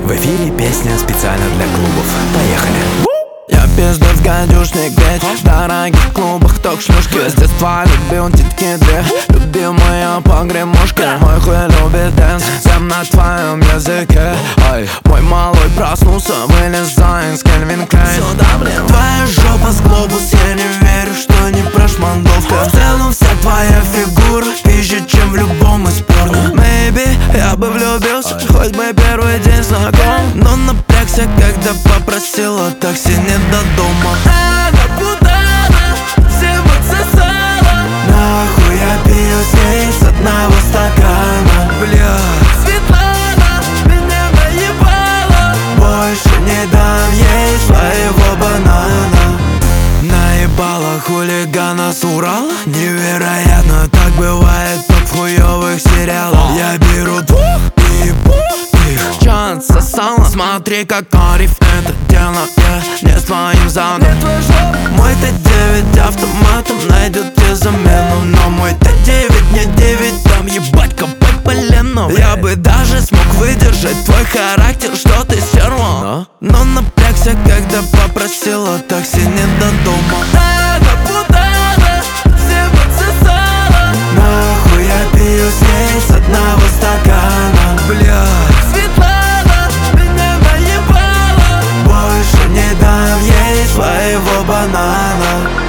В эфире песня специально для клубов. Поехали! Я пиздец гадюшник, ведь в дорогих клубах ток-шлюшки. С детства любил титьки две, любимые погремушки. Мой хуй любит дэнс, всем на твоем языке. Ай, мой малой проснулся, вылезай из Кельвин Клейн. Твоя жопа с глобус, я не верю, что не прошмандовка. В целом вся твоя фигура пизже, чем в любом из порно. Maybe я бы влюбился, хоть бы первый день знаком, но напрягся, когда попросила такси не до дома. Она путана, всем отсосала. Нахуй я пью с ней с одного стакана. Бля, Светлана меня наебала, больше не дам ей своего банана. Наебала хулигана с Урала. Невероятно, так бывает только в хуёвых сериалах. Я беру двух и ебу их. Чё отсосала? Смотри, как ариф это дело, я не с твоим задом. Мой Т9 автоматом найдет тебе замену, но мой Т9 не 9, там ебать копать полено. Я бы даже смог выдержать твой характер, что ты стерва, но напрягся, когда попросила такси не до дома.